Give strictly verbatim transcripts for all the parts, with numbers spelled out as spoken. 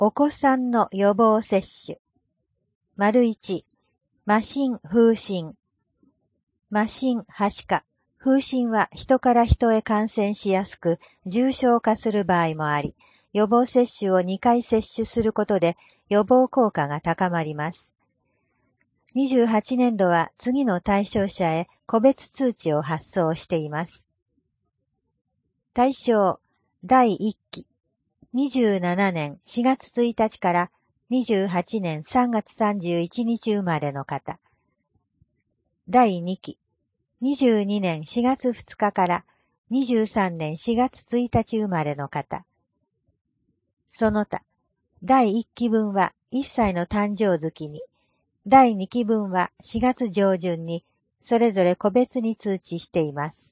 お子さんの予防接種。丸いち、麻疹風疹。麻疹、はしか、風疹は人から人へ感染しやすく、重症化する場合もあり、予防接種をにかい接種することで予防効果が高まります。にじゅうはちねんどは次の対象者へ個別通知を発送しています。対象、だいいっき、にじゅうななねんしがつついたちからにじゅうはちねんさんがつさんじゅういちにち生まれの方。だいにき、にじゅうにねんしがつふつかからにじゅうさんねんしがつついたち生まれの方。その他、だいいっきぶんはいっさいの誕生月に、だいにきぶんはしがつじょうじゅんに、それぞれ個別に通知しています。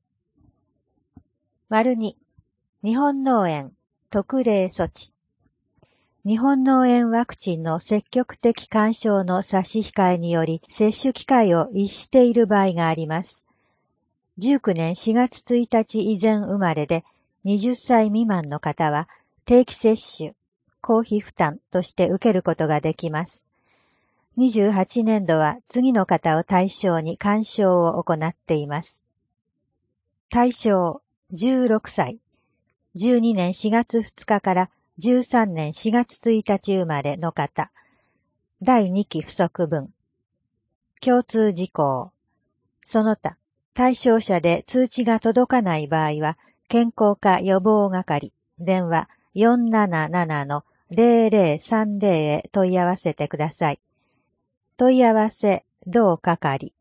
丸に、日本脳炎特例措置。日本脳炎ワクチンの積極的勧奨の差し控えにより接種機会を逸している場合があります。じゅうきゅうねんしがつついたち以前生まれではたち未満の方は定期接種、公費負担として受けることができます。にじゅうはちねんどは次の方を対象に勧奨を行っています。対象、じゅうろくさい、じゅうにねんしがつふつかからじゅうさんねんしがつついたち生まれの方。だいにき不足分。共通事項。その他、対象者で通知が届かない場合は、健康課予防係、電話 よんななななのゼロゼロさんゼロ へ問い合わせてください。問い合わせ、同係。